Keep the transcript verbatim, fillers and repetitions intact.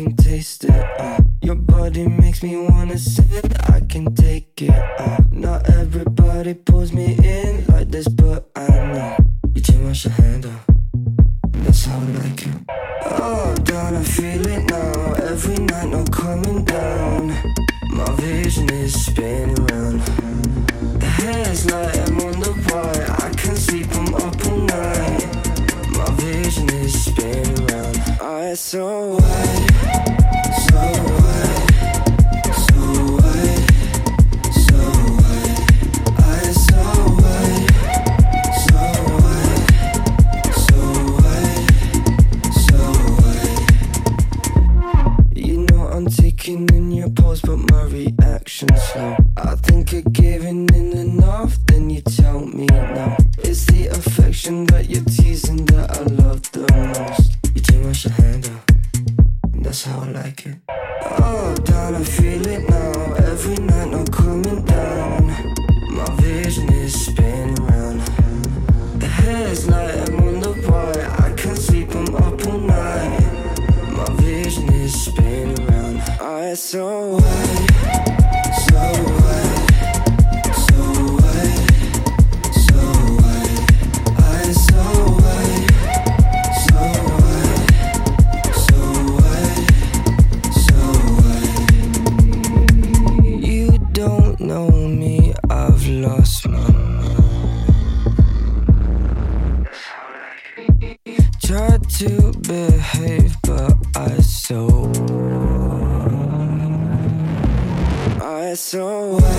can taste it. Uh, your body makes me wanna sit. I can take it. Uh, not everybody pulls me in like this, but I know you too much to handle. That's how I like it. Oh, down, I feel it now. Every night, no coming down. My vision is spinning round. The hair's like I'm on the wire. I can't sleep, I'm up all night. My vision is spinning round. Eyes so wide, so wide, so wide, so wide. Eyes so wide, so wide, so wide, so wide. You know I'm taking in your pose, but my reaction's slow. I think you're giving in enough, then you tell me no. It's the affection that you're teasing that I love the most. You too much to handle, and that's how I like it. Oh, down, I feel it now. Every night, no coming down. My vision is spinning round. The hair's like I'm on the wire. I can't sleep, I'm up all night. My vision is spinning round. Eyes so wide, so wide, so wide, so wide. Eyes so wide, so wide, so wide, so wide. You don't know me, I've lost my mind. Tried to behave, but I so I so